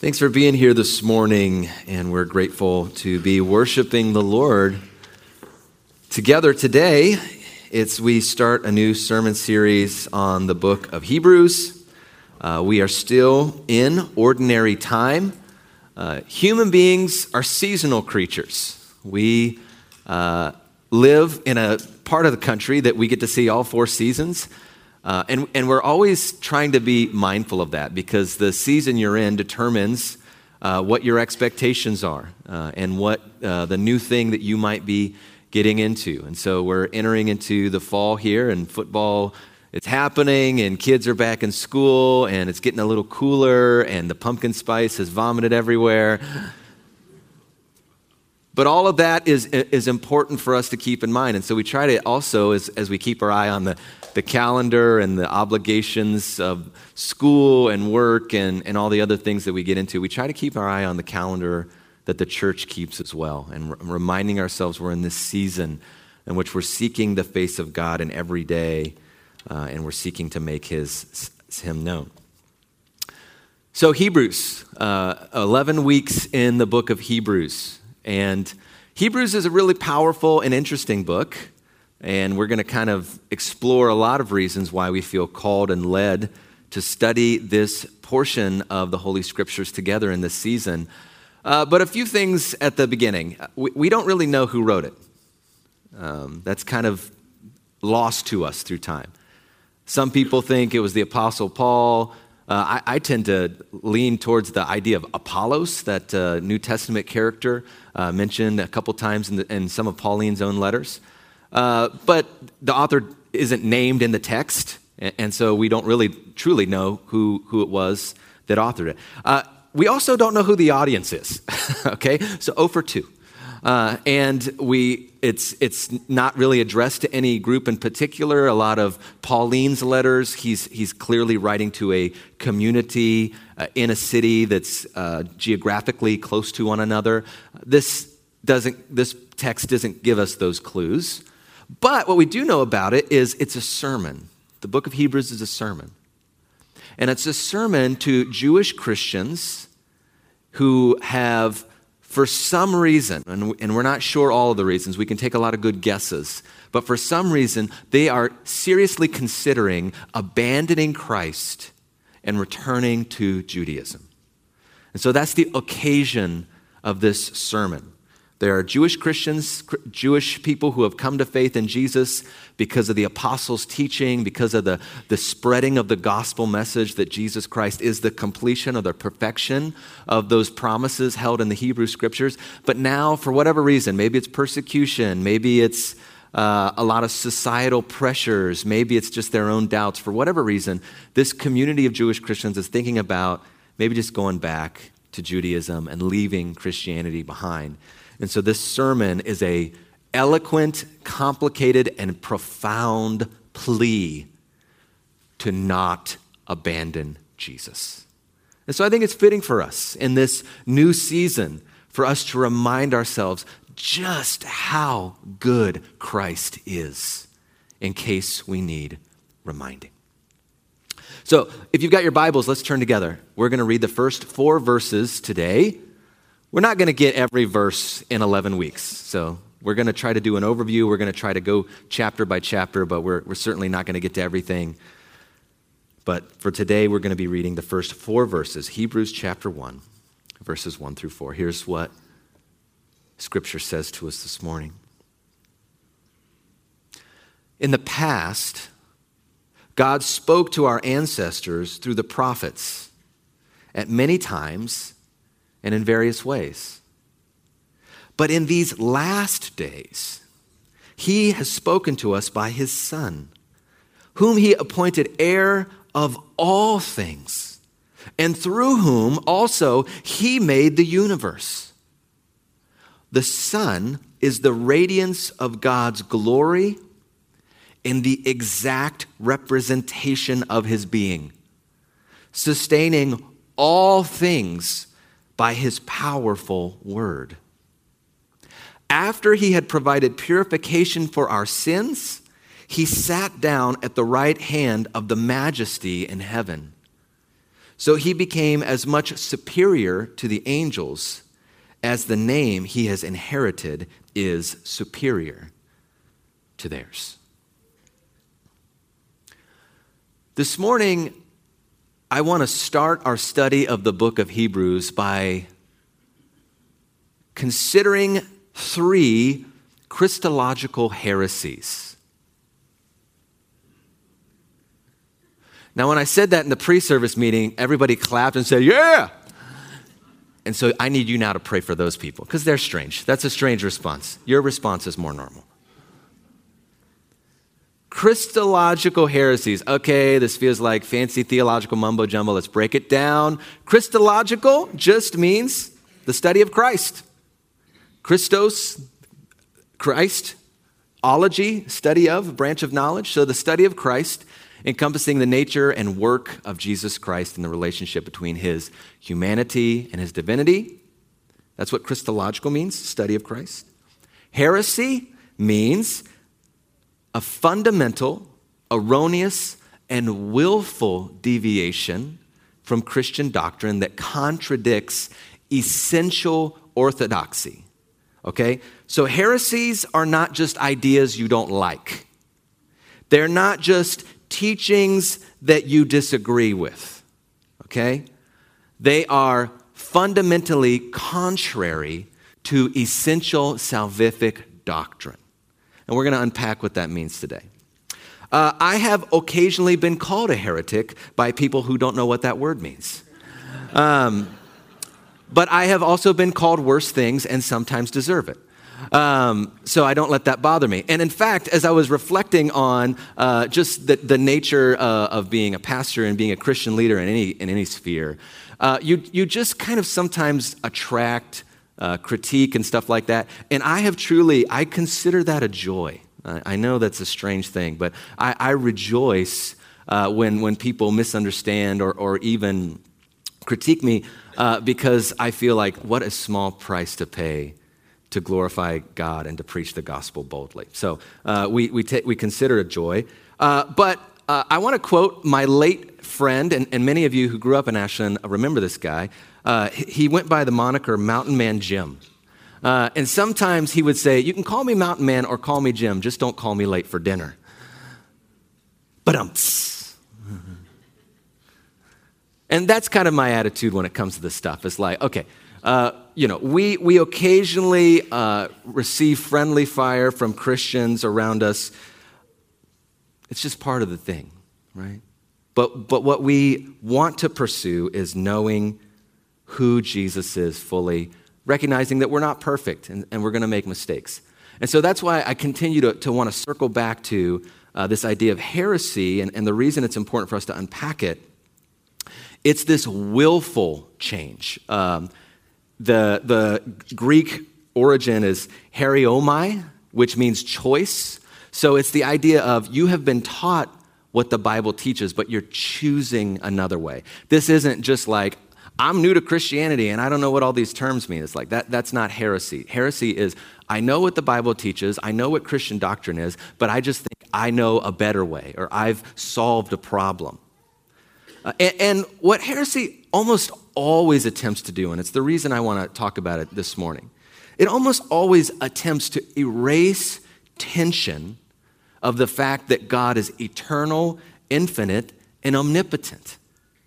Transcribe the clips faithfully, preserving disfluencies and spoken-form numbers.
Thanks for being here this morning, and we're grateful to be worshiping the Lord together today. It's we start a new sermon series on the book of Hebrews. Uh, we are still in ordinary time. Uh, human beings are seasonal creatures. We uh, live in a part of the country that we get to see all four seasons. Uh, and, and we're always trying to be mindful of that because the season you're in determines uh, what your expectations are uh, and what uh, the new thing that you might be getting into. And so we're entering into the fall here, and football, it's happening, and kids are back in school, and it's getting a little cooler, and the pumpkin spice is vomited everywhere. But all of that is is important for us to keep in mind. And so we try to also, as, as we keep our eye on the, the calendar and the obligations of school and work and, and all the other things that we get into, we try to keep our eye on the calendar that the church keeps as well, and r- reminding ourselves we're in this season in which we're seeking the face of God in every day, uh, and we're seeking to make his him known. So Hebrews, uh, eleven weeks in the book of Hebrews. And Hebrews is a really powerful and interesting book, and we're going to kind of explore a lot of reasons why we feel called and led to study this portion of the Holy Scriptures together in this season. Uh, but a few things at the beginning. We, we don't really know who wrote it. Um, that's kind of lost to us through time. Some people think it was the Apostle Paul. Uh, I, I tend to lean towards the idea of Apollos, that uh, New Testament character uh, mentioned a couple times in, the, in some of Pauline's own letters. Uh, but the author isn't named in the text, and, and so we don't really truly know who, who it was that authored it. Uh, we also don't know who the audience is, okay? So zero for two. Uh, and we it's it's not really addressed to any group in particular. A lot of Pauline's letters, he's he's clearly writing to a community uh, in a city that's uh, geographically close to one another. This doesn't this text doesn't give us those clues. But what we do know about it is it's a sermon. The book of Hebrews is a sermon. And it's a sermon to Jewish Christians who have, for some reason, and we're not sure all of the reasons, we can take a lot of good guesses, but for some reason, they are seriously considering abandoning Christ and returning to Judaism. And so that's the occasion of this sermon. There are Jewish Christians, Jewish people who have come to faith in Jesus because of the apostles' teaching, because of the, the spreading of the gospel message that Jesus Christ is the completion or the perfection of those promises held in the Hebrew Scriptures. But now, for whatever reason, maybe it's persecution, maybe it's uh, a lot of societal pressures, maybe it's just their own doubts. For whatever reason, this community of Jewish Christians is thinking about maybe just going back to Judaism and leaving Christianity behind. And so this sermon is a eloquent, complicated, and profound plea to not abandon Jesus. And so I think it's fitting for us in this new season for us to remind ourselves just how good Christ is, in case we need reminding. So if you've got your Bibles, let's turn together. We're going to read the first four verses today. We're not going to get every verse in eleven weeks, so we're going to try to do an overview. We're going to try to go chapter by chapter, but we're, we're certainly not going to get to everything. But for today, we're going to be reading the first four verses, Hebrews chapter one, verses one through four. Here's what Scripture says to us this morning. In the past, God spoke to our ancestors through the prophets at many times and in various ways. But in these last days, he has spoken to us by his Son, whom he appointed heir of all things, and through whom also he made the universe. The Son is the radiance of God's glory and the exact representation of his being, sustaining all things by his powerful word. After he had provided purification for our sins, he sat down at the right hand of the Majesty in heaven. So he became as much superior to the angels as the name he has inherited is superior to theirs. This morning, I want to start our study of the book of Hebrews by considering three Christological heresies. Now, when I said that in the pre-service meeting, everybody clapped and said, yeah! And so I need you now to pray for those people, because they're strange. That's a strange response. Your response is more normal. Christological heresies. Okay, this feels like fancy theological mumbo jumbo. Let's break it down. Christological just means the study of Christ. Christos, Christ, ology, study of, branch of knowledge. So the study of Christ, encompassing the nature and work of Jesus Christ and the relationship between his humanity and his divinity. That's what Christological means, study of Christ. Heresy means a fundamental, erroneous, and willful deviation from Christian doctrine that contradicts essential orthodoxy. Okay? So heresies are not just ideas you don't like. They're not just teachings that you disagree with. Okay? They are fundamentally contrary to essential salvific doctrine. And we're going to unpack what that means today. Uh, I have occasionally been called a heretic by people who don't know what that word means. Um, but I have also been called worse things and sometimes deserve it. Um, so I don't let that bother me. And in fact, as I was reflecting on uh, just the, the nature uh, of being a pastor and being a Christian leader in any in any sphere, uh, you you just kind of sometimes attract Uh, critique and stuff like that. And I have truly, I consider that a joy. I, I know that's a strange thing, but I, I rejoice uh, when when people misunderstand or, or even critique me uh, because I feel like what a small price to pay to glorify God and to preach the gospel boldly. So uh, we we, ta- we consider it a joy. Uh, but uh, I want to quote my late friend, and, and many of you who grew up in Ashland remember this guy. Uh, he went by the moniker Mountain Man Jim. Uh, and sometimes he would say, you can call me Mountain Man or call me Jim, just don't call me late for dinner. Ba-dumps. And that's kind of my attitude when it comes to this stuff. It's like, okay, uh, you know, we, we occasionally uh, receive friendly fire from Christians around us. It's just part of the thing, right? But, but what we want to pursue is knowing who Jesus is fully, recognizing that we're not perfect and, and we're going to make mistakes. And so that's why I continue to, to want to circle back to uh, this idea of heresy, and, and the reason it's important for us to unpack it. It's this willful change. Um, the, the Greek origin is heriomai, which means choice. So it's the idea of you have been taught what the Bible teaches, but you're choosing another way. This isn't just like, I'm new to Christianity and I don't know what all these terms mean. It's like that. That's not heresy. Heresy is, I know what the Bible teaches, I know what Christian doctrine is, but I just think I know a better way, or I've solved a problem. Uh, and, and what heresy almost always attempts to do, and it's the reason I want to talk about it this morning, it almost always attempts to erase tension of the fact that God is eternal, infinite, and omnipotent.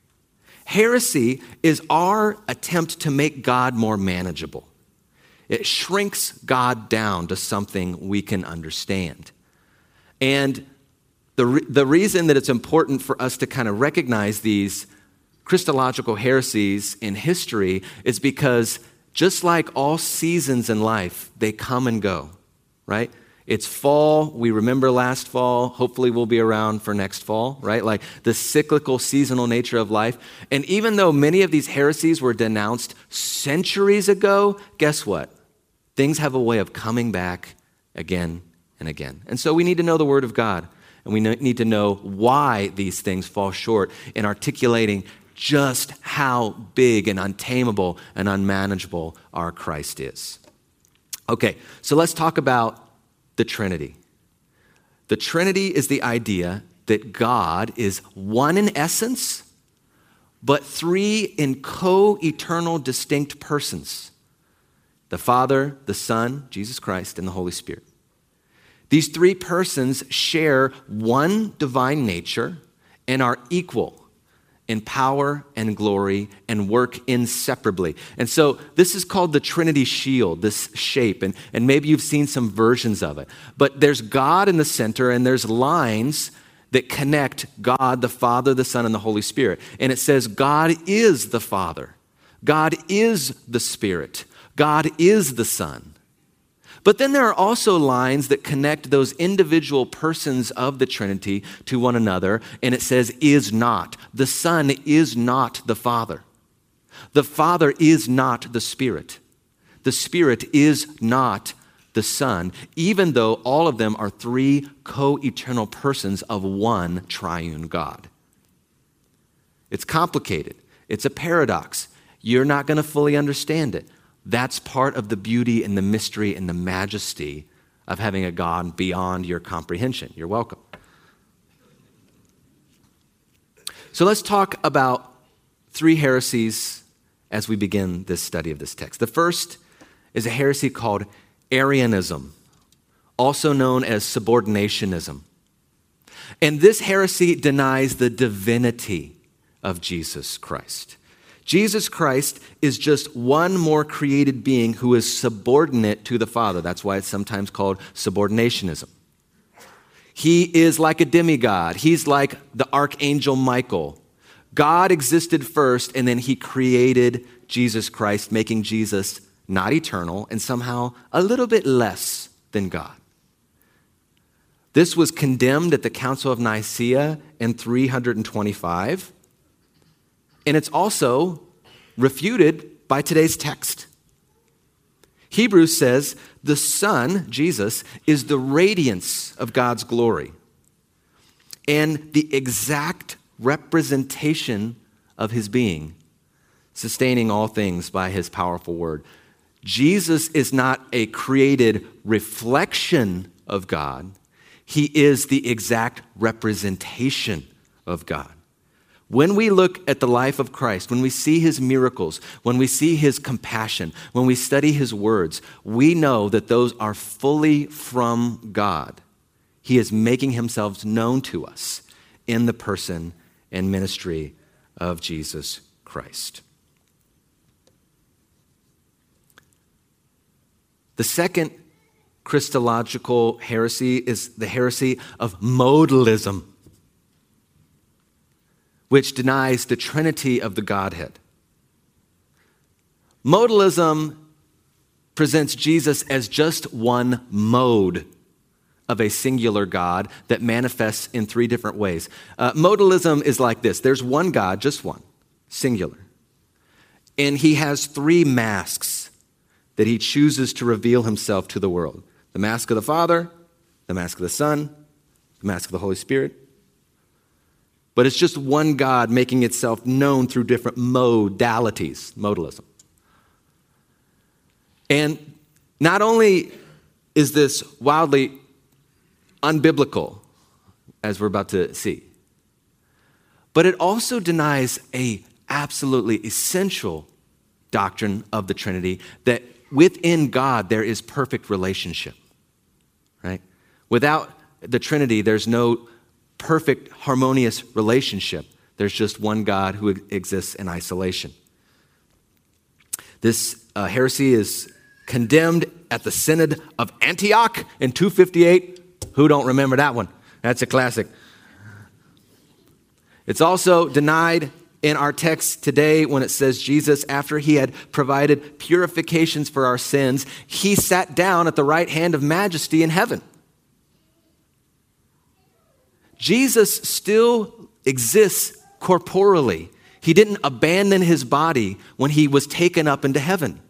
Heresy is our attempt to make God more manageable. It shrinks God down to something we can understand. And the, re- the reason that it's important for us to kind of recognize these Christological heresies in history is because just like all seasons in life, they come and go, right? It's fall. We remember last fall. Hopefully we'll be around for next fall, right? Like the cyclical, seasonal nature of life. And even though many of these heresies were denounced centuries ago, guess what? Things have a way of coming back again and again. And so we need to know the Word of God. And we need to know why these things fall short in articulating just how big and untamable and unmanageable our Christ is. Okay, so let's talk about the Trinity. The Trinity is the idea that God is one in essence, but three in co-eternal distinct persons: the Father, the Son, Jesus Christ, and the Holy Spirit. These three persons share one divine nature and are equal in power and glory and work inseparably. And so this is called the Trinity shield, this shape, and, and maybe you've seen some versions of it. But there's God in the center, and there's lines that connect God, the Father, the Son, and the Holy Spirit. And it says God is the Father, God is the Spirit, God is the Son. But then there are also lines that connect those individual persons of the Trinity to one another, and it says is not. The Son is not the Father. The Father is not the Spirit. The Spirit is not the Son, even though all of them are three co-eternal persons of one triune God. It's complicated. It's a paradox. You're not going to fully understand it. That's part of the beauty and the mystery and the majesty of having a God beyond your comprehension. You're welcome. So let's talk about three heresies as we begin this study of this text. The first is a heresy called Arianism, also known as subordinationism. And this heresy denies the divinity of Jesus Christ. Jesus Christ is just one more created being who is subordinate to the Father. That's why it's sometimes called subordinationism. He is like a demigod. He's like the archangel Michael. God existed first, and then he created Jesus Christ, making Jesus not eternal and somehow a little bit less than God. This was condemned at the Council of Nicaea in three hundred twenty-five. And it's also refuted by today's text. Hebrews says the Son, Jesus, is the radiance of God's glory and the exact representation of his being, sustaining all things by his powerful word. Jesus is not a created reflection of God. He is the exact representation of God. When we look at the life of Christ, when we see his miracles, when we see his compassion, when we study his words, we know that those are fully from God. He is making himself known to us in the person and ministry of Jesus Christ. The second Christological heresy is the heresy of modalism, which denies the Trinity of the Godhead. Modalism presents Jesus as just one mode of a singular God that manifests in three different ways. Uh, modalism is like this. There's one God, just one, singular. And he has three masks that he chooses to reveal himself to the world. The mask of the Father, the mask of the Son, the mask of the Holy Spirit. But it's just one God making itself known through different modalities, modalism. And not only is this wildly unbiblical, as we're about to see, but it also denies a absolutely essential doctrine of the Trinity, that within God there is perfect relationship, right? Without the Trinity, there's no perfect, harmonious relationship. There's just one God who exists in isolation. This uh, heresy is condemned at the Synod of Antioch in two fifty-eight. Who don't remember that one? That's a classic. It's also denied in our text today when it says Jesus, after he had provided purifications for our sins, he sat down at the right hand of majesty in heaven. Jesus still exists corporally. He didn't abandon his body when he was taken up into heaven.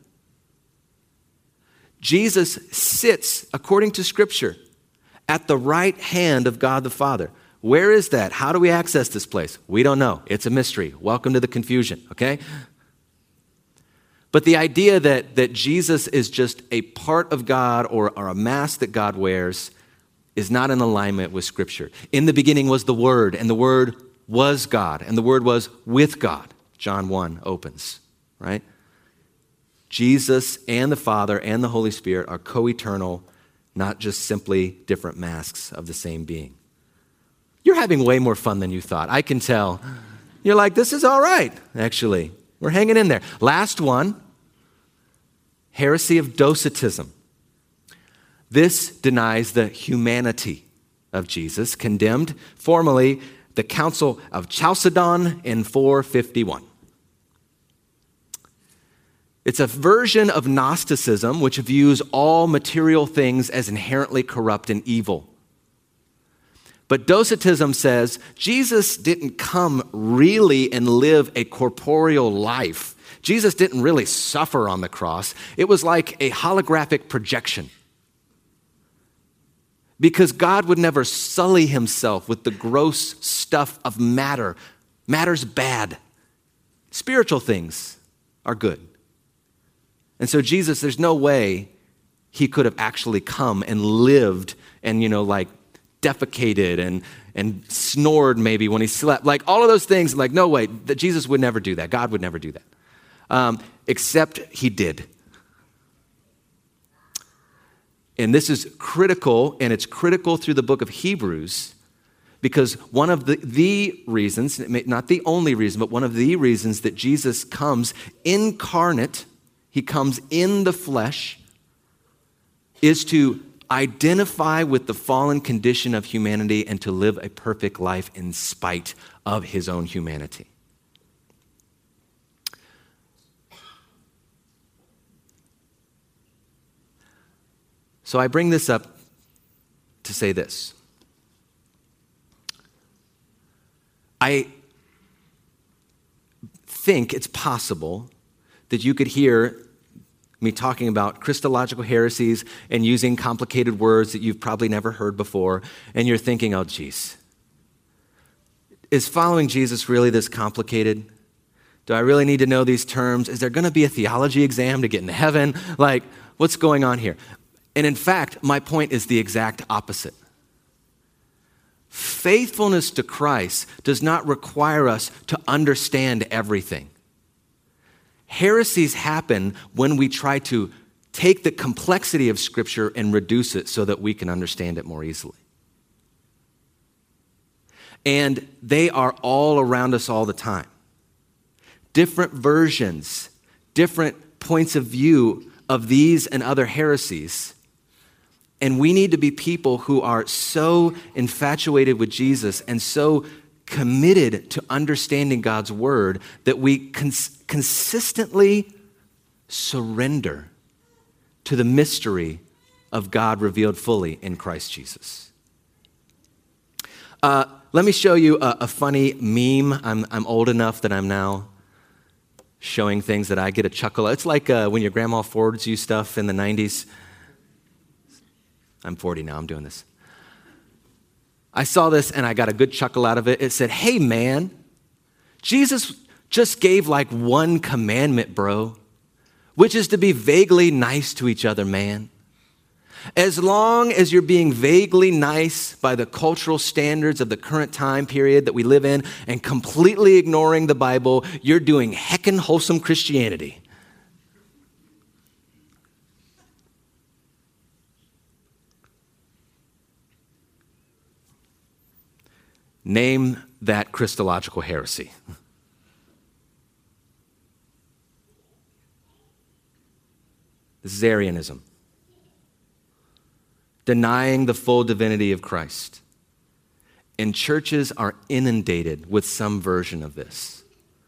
Jesus sits, according to Scripture, at the right hand of God the Father. Where is that? How do we access this place? We don't know. It's a mystery. Welcome to the confusion, okay? But the idea that, that Jesus is just a part of God or, or a mask that God wears is not in alignment with Scripture. In the beginning was the Word, and the Word was God, and the Word was with God. John one opens, right? Jesus and the Father and the Holy Spirit are co-eternal, not just simply different masks of the same being. You're having way more fun than you thought. I can tell. You're like, this is all right, actually. We're hanging in there. Last one, heresy of Docetism. This denies the humanity of Jesus, condemned formally the Council of Chalcedon in four fifty-one. It's a version of Gnosticism which views all material things as inherently corrupt and evil. But Docetism says Jesus didn't come really and live a corporeal life. Jesus didn't really suffer on the cross. It was like a holographic projection. Because God would never sully himself with the gross stuff of matter. Matter's bad. Spiritual things are good. And so Jesus, there's no way he could have actually come and lived and, you know, like defecated and, and snored maybe when he slept. Like all of those things, like no way, that Jesus would never do that. God would never do that. Um, except he did. And this is critical, and it's critical through the book of Hebrews, because one of the, the reasons, not the only reason, but one of the reasons that Jesus comes incarnate, he comes in the flesh, is to identify with the fallen condition of humanity and to live a perfect life in spite of his own humanity. So I bring this up to say this. I think it's possible that you could hear me talking about Christological heresies and using complicated words that you've probably never heard before, and you're thinking, oh, geez, is following Jesus really this complicated? Do I really need to know these terms? Is there going to be a theology exam to get into heaven? Like, what's going on here? And in fact, my point is the exact opposite. Faithfulness to Christ does not require us to understand everything. Heresies happen when we try to take the complexity of Scripture and reduce it so that we can understand it more easily. And they are all around us all the time. Different versions, different points of view of these and other heresies. And we need to be people who are so infatuated with Jesus and so committed to understanding God's word that we cons- consistently surrender to the mystery of God revealed fully in Christ Jesus. Uh, let me show you a, a funny meme. I'm, I'm old enough that I'm now showing things that I get a chuckle. It's like uh, when your grandma forwards you stuff in the nineties. I'm forty now, I'm doing this. I saw this and I got a good chuckle out of it. It said, hey man, Jesus just gave like one commandment, bro, which is to be vaguely nice to each other, man. As long as you're being vaguely nice by the cultural standards of the current time period that we live in and completely ignoring the Bible, you're doing heckin' wholesome Christianity. Name that Christological heresy. This is Arianism. Denying the full divinity of Christ. And churches are inundated with some version of this.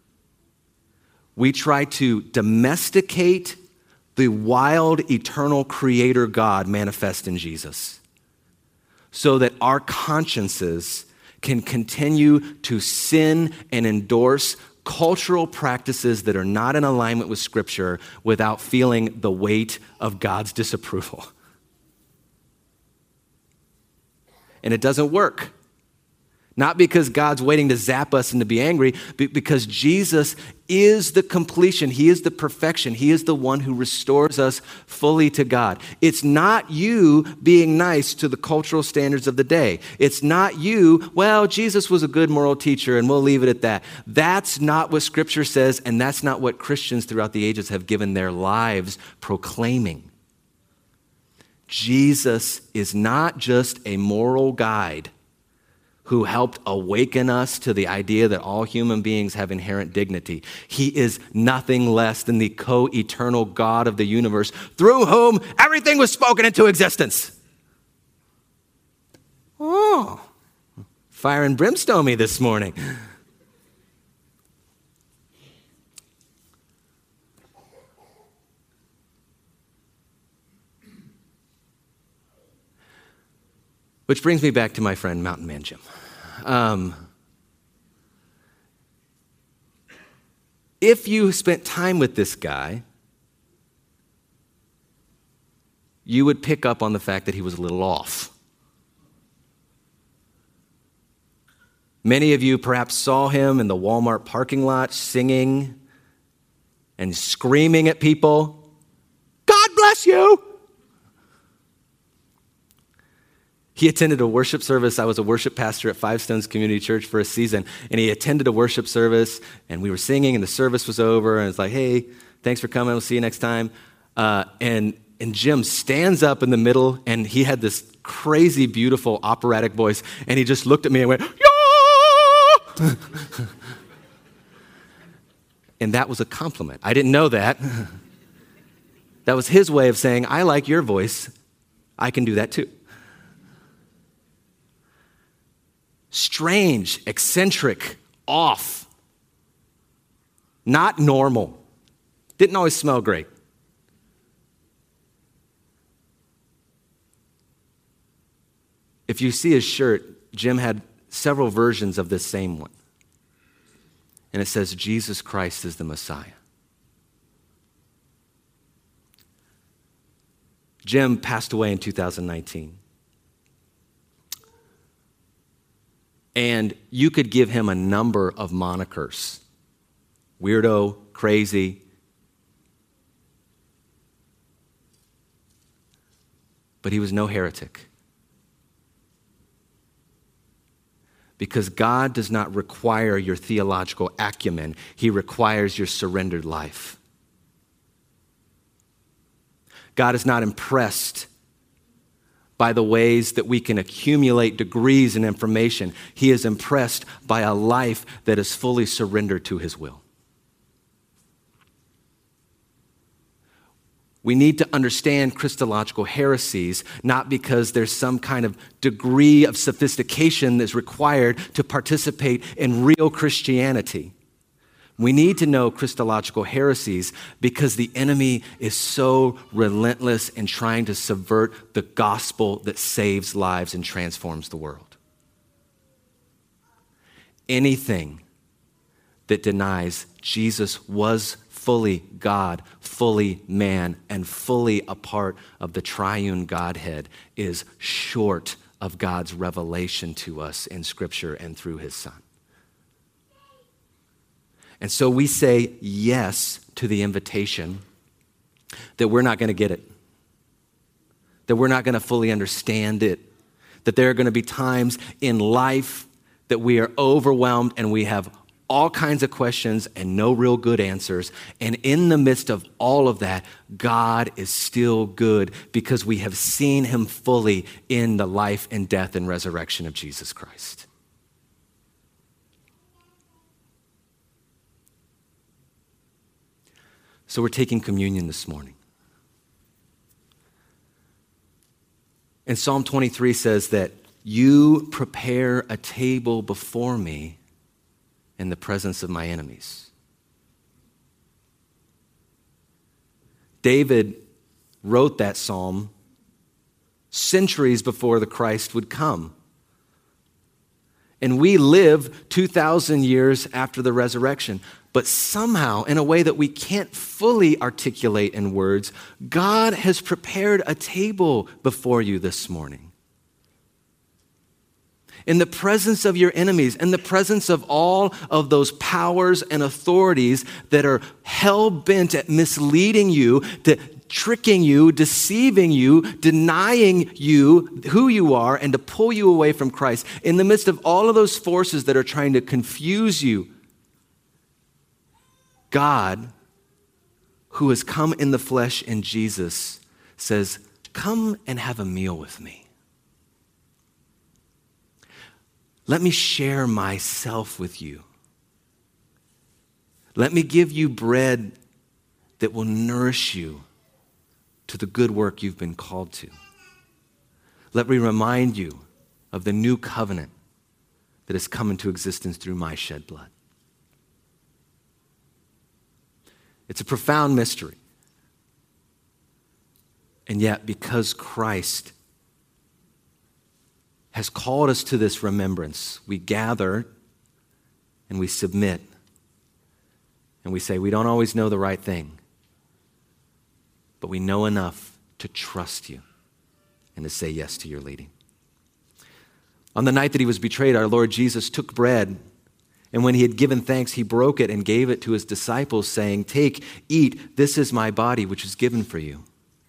We try to domesticate the wild, eternal creator God manifest in Jesus so that our consciences can continue to sin and endorse cultural practices that are not in alignment with Scripture without feeling the weight of God's disapproval. And it doesn't work. Not because God's waiting to zap us and to be angry, but because Jesus is the completion. He is the perfection. He is the one who restores us fully to God. It's not you being nice to the cultural standards of the day. It's not you, well, Jesus was a good moral teacher and we'll leave it at that. That's not what Scripture says, and that's not what Christians throughout the ages have given their lives proclaiming. Jesus is not just a moral guide who helped awaken us to the idea that all human beings have inherent dignity. He is nothing less than the co-eternal God of the universe, through whom everything was spoken into existence. Oh, fire and brimstone me this morning. Which brings me back to my friend Mountain Man Jim. Um, if you spent time with this guy, you would pick up on the fact that he was a little off. Many of you perhaps saw him in the Walmart parking lot singing and screaming at people, "God bless you!" He attended a worship service. I was a worship pastor at Five Stones Community Church for a season, and he attended a worship service, and we were singing, and the service was over, and it's like, "Hey, thanks for coming. We'll see you next time." Uh, and and Jim stands up in the middle, and he had this crazy, beautiful operatic voice, and he just looked at me and went, "Yeah!" And that was a compliment. I didn't know that. That was his way of saying, "I like your voice. I can do that too." Strange, eccentric, off, not normal. Didn't always smell great. If you see his shirt, Jim had several versions of this same one. And it says, "Jesus Christ is the Messiah." Jim passed away in two thousand nineteen. And you could give him a number of monikers. Weirdo, crazy. But he was no heretic. Because God does not require your theological acumen. He requires your surrendered life. God is not impressed by the ways that we can accumulate degrees and information. He is impressed by a life that is fully surrendered to his will. We need to understand Christological heresies, not because there's some kind of degree of sophistication that's required to participate in real Christianity. We need to know Christological heresies because the enemy is so relentless in trying to subvert the gospel that saves lives and transforms the world. Anything that denies Jesus was fully God, fully man, and fully a part of the triune Godhead is short of God's revelation to us in Scripture and through his Son. And so we say yes to the invitation that we're not going to get it, that we're not going to fully understand it, that there are going to be times in life that we are overwhelmed and we have all kinds of questions and no real good answers. And in the midst of all of that, God is still good because we have seen him fully in the life and death and resurrection of Jesus Christ. So we're taking communion this morning. And Psalm twenty-three says that you prepare a table before me in the presence of my enemies. David wrote that psalm centuries before the Christ would come. And we live two thousand years after the resurrection. But somehow, in a way that we can't fully articulate in words, God has prepared a table before you this morning. in the presence of your enemies, in the presence of all of those powers and authorities that are hell-bent at misleading you, to tricking you, deceiving you, denying you who you are, and to pull you away from Christ. In the midst of all of those forces that are trying to confuse you, God, who has come in the flesh in Jesus, says, come and have a meal with me. Let me share myself with you. Let me give you bread that will nourish you to the good work you've been called to. Let me remind you of the new covenant that has come into existence through my shed blood. It's a profound mystery. And yet, because Christ has called us to this remembrance, we gather and we submit and we say, we don't always know the right thing, but we know enough to trust you and to say yes to your leading. On the night that he was betrayed, our Lord Jesus took bread, and when he had given thanks, he broke it and gave it to his disciples, saying, take, eat, this is my body, which is given for you.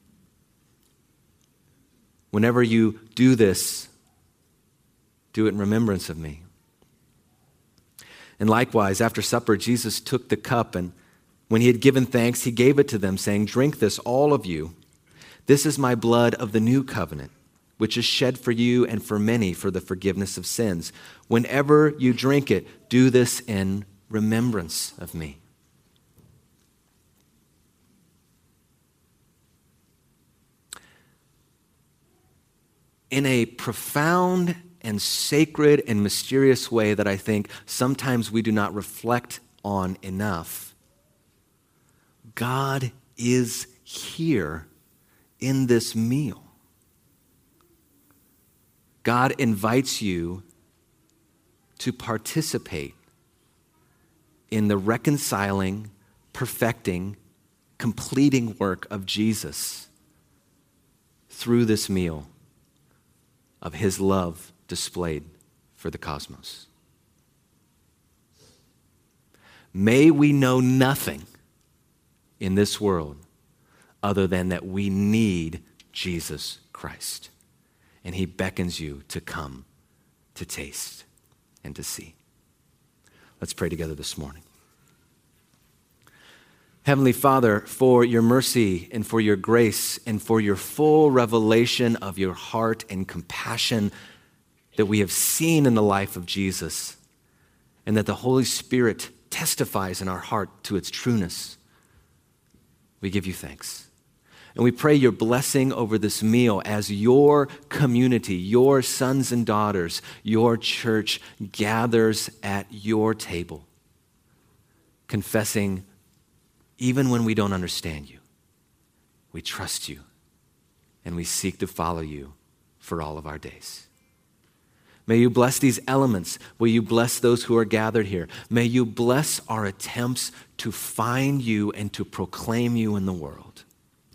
Whenever you do this, do it in remembrance of me. And likewise, after supper, Jesus took the cup, and when he had given thanks, he gave it to them, saying, drink this, all of you. This is my blood of the new covenant, which is shed for you and for many for the forgiveness of sins. Whenever you drink it, do this in remembrance of me. In a profound and sacred and mysterious way that I think sometimes we do not reflect on enough, God is here in this meal. God invites you to participate in the reconciling, perfecting, completing work of Jesus through this meal of his love displayed for the cosmos. May we know nothing in this world other than that we need Jesus Christ. And he beckons you to come, to taste, and to see. Let's pray together this morning. Heavenly Father, for your mercy and for your grace and for your full revelation of your heart and compassion that we have seen in the life of Jesus, and that the Holy Spirit testifies in our heart to its trueness, we give you thanks. And we pray your blessing over this meal as your community, your sons and daughters, your church gathers at your table, confessing, even when we don't understand you, we trust you and we seek to follow you for all of our days. May you bless these elements. Will you bless those who are gathered here? May you bless our attempts to find you and to proclaim you in the world.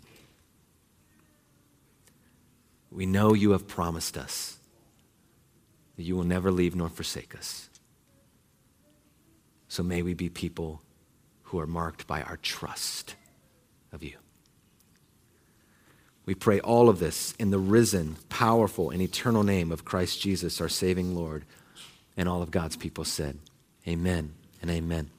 We know you have promised us that you will never leave nor forsake us. So may we be people who are marked by our trust of you. We pray all of this in the risen, powerful, and eternal name of Christ Jesus, our saving Lord, and all of God's people said, amen and amen.